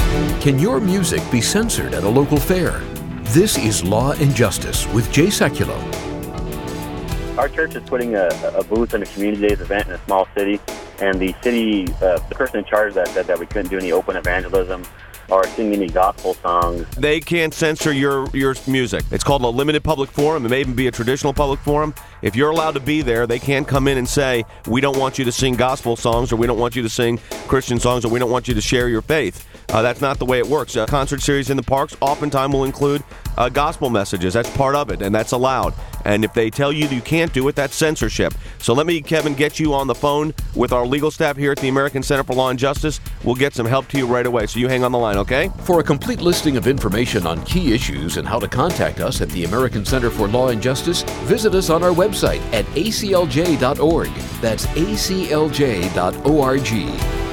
Can your music be censored at a local fair? This is Law and Justice with Jay Sekulow. Our church is putting a booth in a community days event in a small city, and the city, the person in charge said that we couldn't do any open evangelism or sing any gospel songs. They can't censor your music. It's called a limited public forum. It may even be a traditional public forum. If you're allowed to be there, they can't come in and say, we don't want you to sing gospel songs, or we don't want you to sing Christian songs, or we don't want you to share your faith. That's not the way it works. A concert series in the parks oftentimes will include gospel messages. That's part of it, and that's allowed. And if they tell you can't do it, that's censorship. So let me, Kevin, get you on the phone with our legal staff here at the American Center for Law and Justice. We'll get some help to you right away. So you hang on the line, okay? For a complete listing of information on key issues and how to contact us at the American Center for Law and Justice, visit us on our website at aclj.org. That's aclj.org.